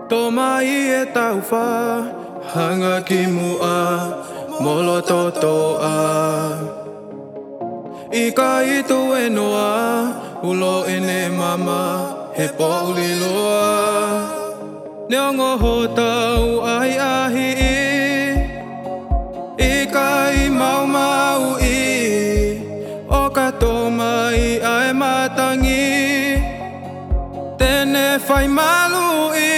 Tō mai e tau whā, hanga ki mua, molo totoa. I ka itu e noa, ulo e ne mama, he pouli loa. Neongo ho tau ai ahi i kai mau mau i, o ka tō mai ai matangi, tene whai malu i.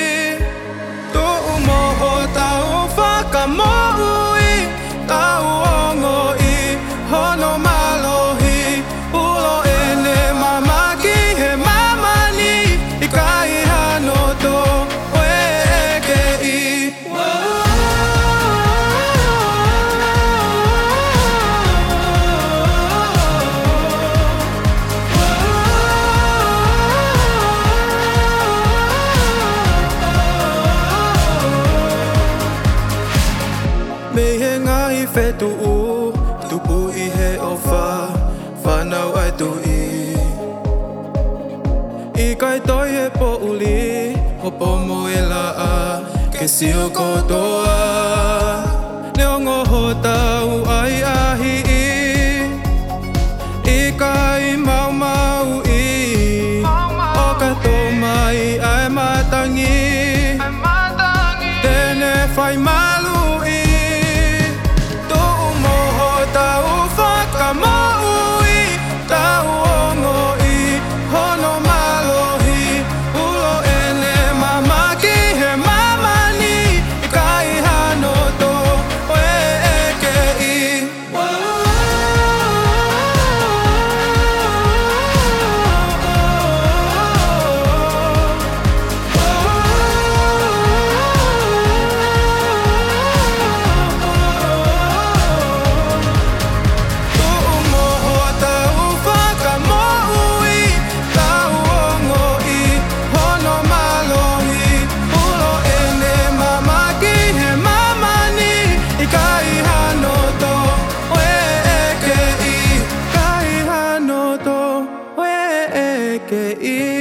Me he ngai whetu u, tupu i he o wha, whanau ai tu i. I kai toi he po uli, o pomo e la a, ke sio kotoa. Neongo ho tau ai ahi i, i kai mau mau i, o ka tō mai ai matangi, tene whai malu i. Que